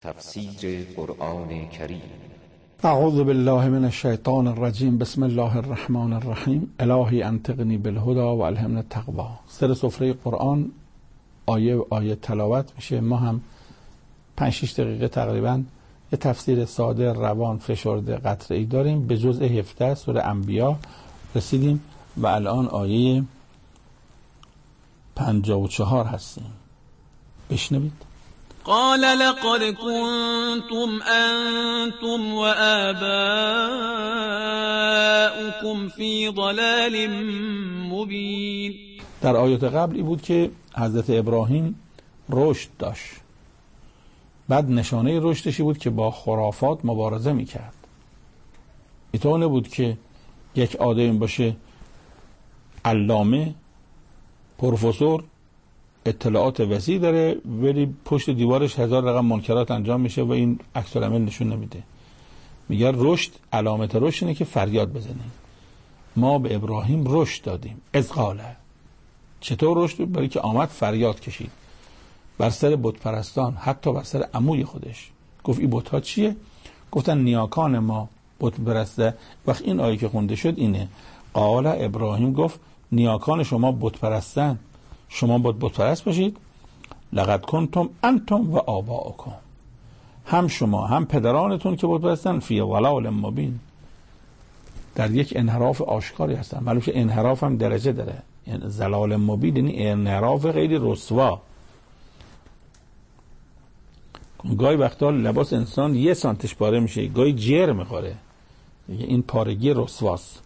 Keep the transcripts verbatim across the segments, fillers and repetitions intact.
تفسیر قرآن کریم. اعوذ بالله من الشیطان الرجیم. بسم الله الرحمن الرحیم. الهی انطقنی بالهدی و الهمنا التقوی. سر سفره قرآن آیه آیه تلاوت میشه. ما هم پنج شش دقیقه تقریبا یه تفسیر ساده، روان، فشرده، قطعه‌ای داریم. به جزء هفده سوره انبیا رسیدیم و الان آیه پنجاه و چهار هستیم. بشنوید. قال لقد كنتم أنتم وآباؤكم في ضلال مبين. در آیات قبلی بود که حضرت ابراهیم رشد داشت. بعد نشانه رشدشی بود که با خرافات مبارزه میکرد. اینطور نبود که یک آدم باشه علامه، پروفسور، اطلاعات وسیع داره ولی پشت دیوارش هزار رقم منکرات انجام میشه و این عکس العمل نشون نمیده. میگه رشد، علامت رشد اینه که فریاد بزنیم. ما به ابراهیم رشد دادیم. از قاله. چطور رشد؟ برای که آمد فریاد کشید بر سر بت پرستان، حتی بر سر عموی خودش. گفت این بت ها چیه؟ گفتن نیاکان ما بت پرسته. وقت این آیه که خونده شد اینه. قال ابراهیم گفت نیاکان شما بت پرستن، شما باید بت پرست باشید. لقد کنتم انتم و آباؤکم، هم شما هم پدرانتون که بت پرستن، فی ضلال مبین، در یک انحراف آشکاری هستن. معلومه که انحراف هم درجه داره. یعنی ضلال مبین یعنی انحراف خیلی رسوا. گاهی وقتا لباس انسان یه سانتش پاره میشه، گاهی جر میخوره. این پارگی رسواست.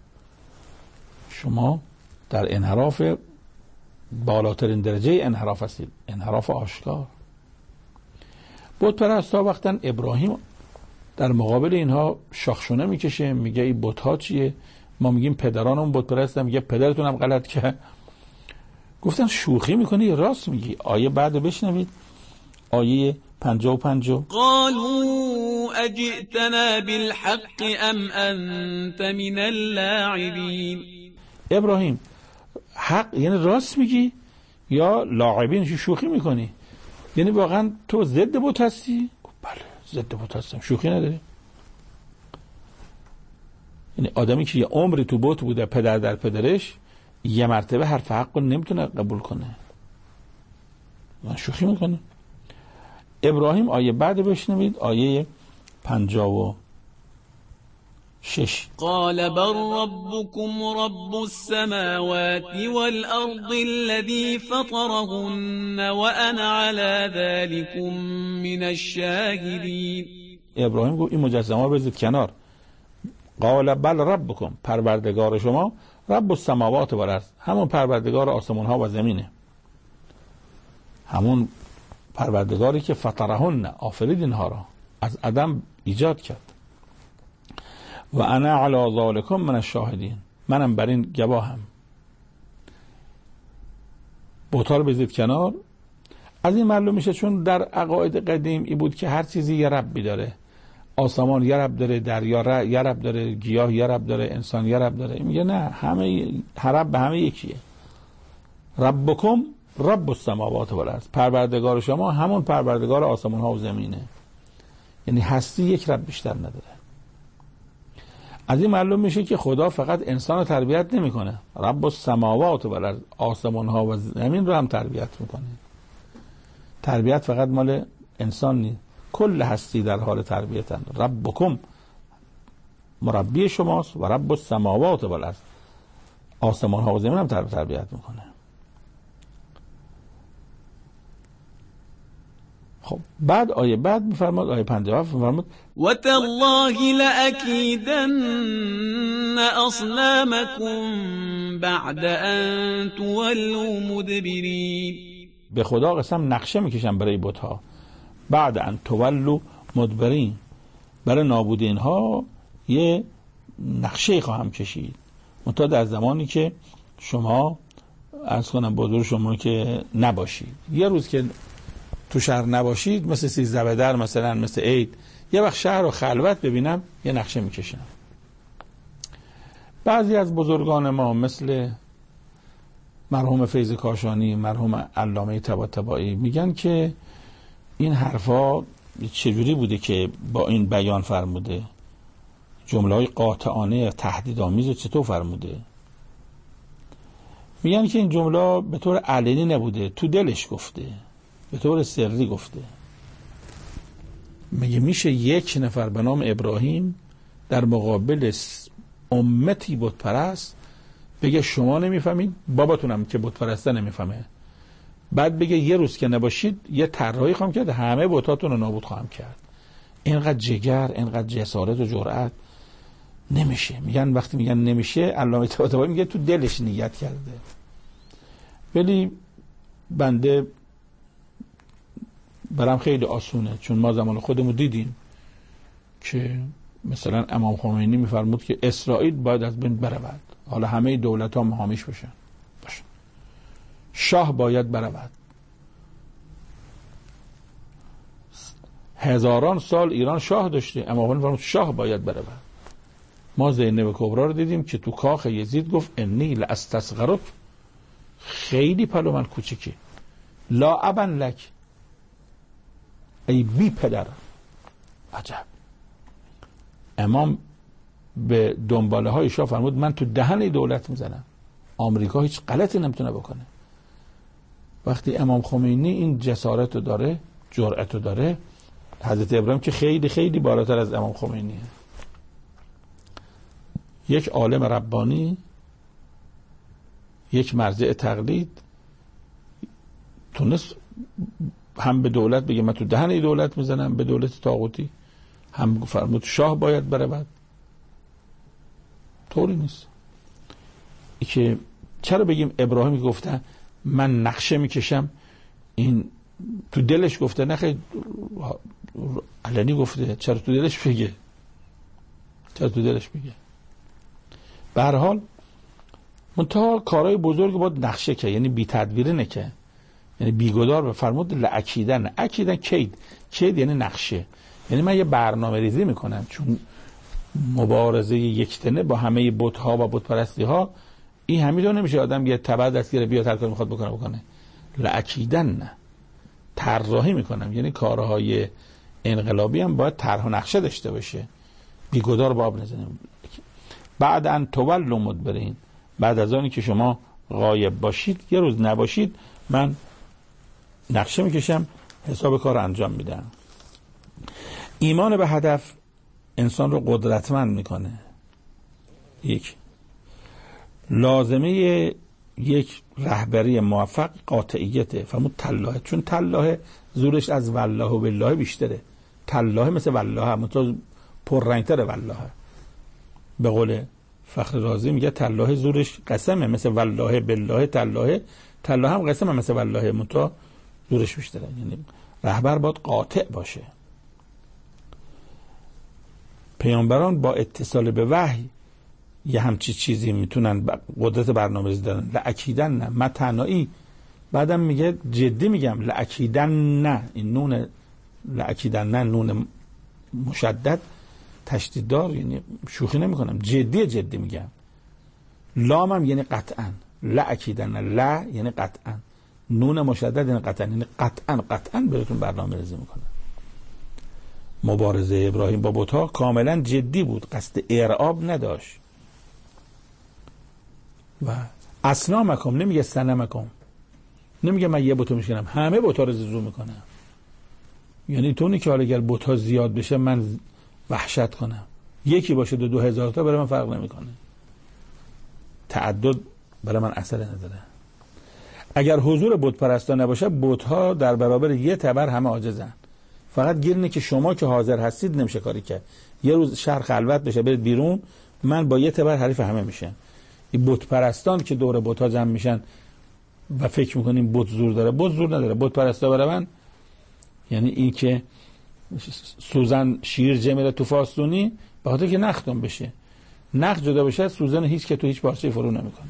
شما در انحراف بالاترین درجه انحراف هستید، انحراف آشکار. بت پرستا وقتا ابراهیم در مقابل اینها شاخشونه میکشه، میگه این بت ها چیه؟ ما میگیم پدرانم بت پرستن. میگه پدرتون هم غلط کرد. گفتن شوخی میکنی؟ راست میگی. آیه بعد بشنوید، آیه پنجاه و پنجاه. قالوا اجئتنا بالحق ام انت من اللاعبین. ابراهیم حق یعنی راست میگی یا لاعبین شوخی میکنی؟ یعنی واقعا تو ضد بت هستی؟ بله ضد بت هستم، شوخی نداری. یعنی آدمی که یه عمری تو بت بوده، پدر در پدرش، یه مرتبه حرف حق رو نمیتونه قبول کنه. من شوخی میکنه. ابراهیم آیه بعد بشنوید، آیه پنجاه و شش. قال بل ربكم رب السماوات والأرض الذي فطرهن وأنا على ذلكم من الشاهدين. ابراهیم گفت این مجسمه بذارید کنار. قال بل ربكم، پروردگار شما، رب السماوات والارض، همون پروردگار آسمان ها و زمینه، همون پروردگاری که فطرهن، آفرید اینها را، از عدم ایجاد کرد. و انا علی ذالکم من الشاهدین، منم بر این گواهم. بت‌ها رو بذارید کنار. از این معلوم میشه چون در عقاید قدیم ای بود که هر چیزی یه ربی داره. آسمان یه رب داره، دریا یه رب داره، گیاه یه رب داره، انسان یه رب داره. میگه نه، همه هر رب به همه یکیه. ربکم رب السماوات والارض، پروردگار شما همون پروردگار آسمان ها و زمینه. یعنی هستی یک رب بیشتر نداره. از این معلوم میشه که خدا فقط انسان رو تربیت نمیکنه، رب السماوات والارض، آسمان ها و زمین رو هم تربیت میکنه. تربیت فقط مال انسان نیست، کل هستی در حال تربیتن. ربکم مربی شماست و رب السماوات والارض، آسمان ها و زمین هم تربیت میکنه. خب بعد آیه بعد میفرماد، آیه پنجاه میفرماد و تالله لأکیدن اصنامکم بعد ان تولوا مدبرین. به خدا قسم نقشه میکشم برای بت‌ها بعد ان تولوا مدبرین، برای نابود اینها یه نقشه خواهم کشید. منتها در زمانی که شما عرض کنم بزرگ شما که نباشید، یه روز که تو شهر نباشید، مثل سیزده بدر مثلا، مثل عید، یه وقت شهر رو خلوت ببینم یه نقشه میکشم. بعضی از بزرگان ما مثل مرحوم فیض کاشانی، مرحوم علامه طباطبایی میگن که این حرفا چجوری بوده که با این بیان فرموده؟ جمله های قاطعانه تهدیدآمیز رو چطور فرموده؟ میگن که این جمله به طور علنی نبوده، تو دلش گفته، به طور سری گفته. میگه میشه یک نفر به نام ابراهیم در مقابل امتی بت پرست بگه شما نمیفهمید، باباتونم که بت پرسته نمیفهمه، بعد بگه یه روز که نباشید یه طراحی خواهم کرد همه بتاتون رو نابود خواهم کرد؟ اینقدر جگر، اینقدر جسارت و جرأت نمیشه. میگن وقتی میگن نمیشه، علامه طباطبایی میگه تو دلش نیت کرده. ولی بنده برام خیلی آسونه، چون ما زمان خودمون دیدیم که مثلا امام خمینی میفرمود که اسرائیل باید از بین برود، حالا همه دولت ها حامیش بشن باشن، شاه باید برود. هزاران سال ایران شاه داشته، امام خمینی فرمود شاه باید برود. ما زینب کبرا رو دیدیم که تو کاخ یزید گفت انی لاستصغرک، خیلی پلو من کوچیکی، لا ابن لک، ای بی پدر. عجب. امام به دنباله های شاه فرمود من تو دهن دولت میزنم، آمریکا هیچ غلطی نمیتونه بکنه. وقتی امام خمینی این جسارت رو داره، جرأت رو داره، حضرت ابراهیم که خیلی خیلی بالاتر از امام خمینیه، یک عالم ربانی، یک مرجع تقلید، تونست هم به دولت بگه من تو دهن دولت میزنم، به دولت طاغوتی، هم فرمود شاه باید برود. طوری نیست. ای که چرا بگیم ابراهیم گفته من نقشه میکشم، این تو دلش گفته، نه خیلی علنی گفته. چرا تو دلش بگه؟ چرا تو دلش بگه؟ به هر حال منتها کارهای بزرگ باید نقشه که، یعنی بی تدبیره نکه، یعنی بیگدار به فرمود لعکیدن. اکیدن کید، کید یعنی نقشه، یعنی من یه برنامه ریزی میکنم، چون مبارزه یکتنه با همه بت ها و بت پرستی ها این همینطور نمیشه آدم یه تبع دست گیره بیا هر کاری میخواد بکنه بکنه. لعکیدن نه، طراحی میکنم، یعنی کارهای انقلابی هم باید طرح و نقشه داشته باشه، بیگدار باب نزنیم. بعد ان تولوا مدبرین، بعد از آنی که شما غایب باشید، یه روز نباشید، من نقشه میکشم، حساب کار انجام میدم. ایمان به هدف انسان رو قدرتمند میکنه. یک لازمه یک رهبری موفق قاطعیته. فرمود تلاهه، چون تلاهه زورش از والله و بالله بیشتره. تلاهه مثل والله، مثلا پررنگتره والله. به قول فخر رازی میگه تلاهه زورش قسمه مثل والله بالله. تلاهه تلاهه هم قسمه مثل والله، منتها زورش بیشتره. یعنی رهبر باید قاطع باشه. پیامبران با اتصال به وحی یه همچی چیزی میتونن قدرت برنامه‌ریزی دارن. لعکیدن نه، متنائی. بعدم میگه جدی میگم لعکیدن نه، این نون لعکیدن نه نون مشدد تشدید دار، یعنی شوخی نمی کنم، جدی جدی میگم. لامم یعنی قطعا، لعکیدن نه، لا یعنی قطعا، نون مشدد یعنی قطعا، یعنی قطعا قطعا بهتون برنامه ریزی میکنه. مبارزه ابراهیم با بت‌ها کاملا جدی بود، قصد ارعاب نداشت. و اصنامکم نمیگه صنمکم، نمیگه من یه بتو میشکنم، همه بت‌ها رو زیزو میکنم. یعنی تونی که حالا اگر بت‌ها زیاد بشه من وحشت کنم، یکی باشه دو دو هزار تا برای من فرق نمیکنه. تعدد برای من اثر نداره. اگر حضور بت پرستا نباشه، بت‌ها در برابر یه تبر همه عاجزن. فقط گیر اینه که شما که حاضر هستید نمیشه کاری کرد. یه روز شهر خلوت بشه برید بیرون، من با یه تبر حریف همه میشن. این بت پرستان که دور بت‌ها جمع میشن و فکر میکنیم بت زور داره، بت زور نداره. بت پرستا برای من یعنی این که سوزن شیر جمیره تو فاستونی، به خاطر که نختم بشه، نخ جدا بشه سوزن هیچ که تو هیچ پارچه فرو نمیکنه.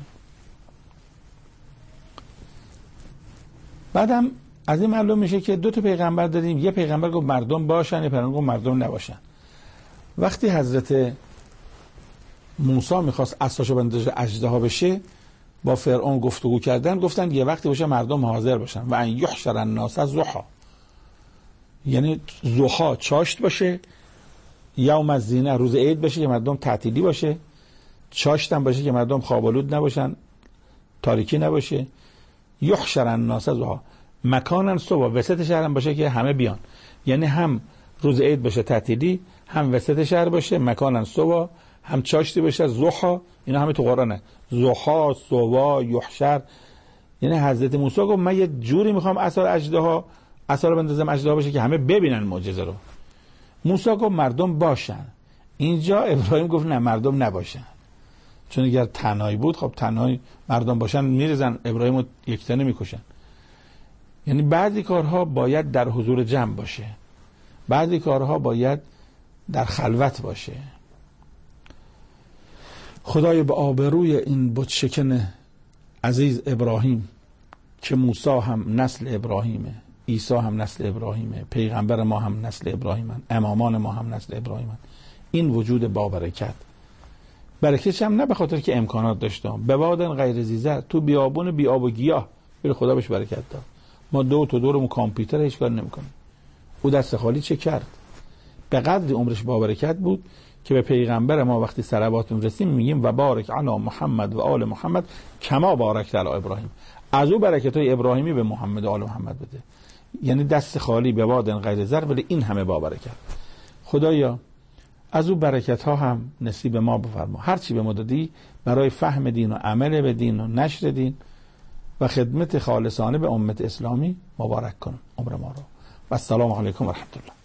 بعدم از این معلوم میشه که دو تا پیغمبر داریم. یه پیغمبر گفت مردم باشن، یه پیغمبر گفت مردم نباشن. وقتی حضرت موسی میخواست عصاشو بندازه اژدها بشه، با فرعون گفتگو کردن، گفتن یه وقتی باشه مردم حاضر باشن و ان یحشر الناس ضحی، یعنی ضحا چاشت باشه، یوم الزینه روز عید باشه که مردم تعطیلی باشه، چاشت هم باشه که مردم خوابالود نباشن، تاریکی نباشه. یحشر الناس ضحا مکانا صبح، وسط شهر هم باشه که همه بیان، یعنی هم روز عید باشه تعطیلی، هم وسط شهر باشه مکانا صبح، هم چاشتی باشه ضحا. اینا همه تو قرآنه، ضحا، صبح، یحشر. یعنی حضرت موسی گفت من یه جوری میخوام اثر اژدها اثر بندازم اژدها باشه که همه ببینن معجزه رو. موسی گفت مردم باشن. اینجا ابراهیم گفت نه مردم نباشن، چون اگر تنهایی بود خب تنهایی مردم باشن میرزن ابراهیم رو یکتنه میکشن. یعنی بعضی کارها باید در حضور جمع باشه، بعضی کارها باید در خلوت باشه. خدای به آبروی این بت شکن عزیز ابراهیم که موسی هم نسل ابراهیمه، عیسی هم نسل ابراهیمه، پیغمبر ما هم نسل ابراهیمن، امامان ما هم نسل ابراهیمن، این وجود با برکت. برکتش هم نه به خاطر که امکانات داشتم، به وادن غیر زیزر، تو بیابون بی آب و گیاه بیر خدا بهش برکت داد. ما دو تا دورمون کامپیوتر هیچ کار نمیکنیم. او دست خالی چه کرد؟ به قدر عمرش با برکت بود که به پیغمبر ما وقتی صلوات می‌فرستیم میگیم و بارک علی محمد و آل محمد کما بارکت علی ابراهیم. از او برکت‌های ابراهیمی به محمد و آل محمد بده. یعنی دست خالی به وادن غیر زر، ولی این همه با برکت. خدایا از او برکت ها هم نصیب ما بفرما. هر چی به ما دادی برای فهم دین و عمل به دین و نشر دین و خدمت خالصانه به امت اسلامی مبارک کن عمر ما رو. و السلام علیکم و رحمت الله.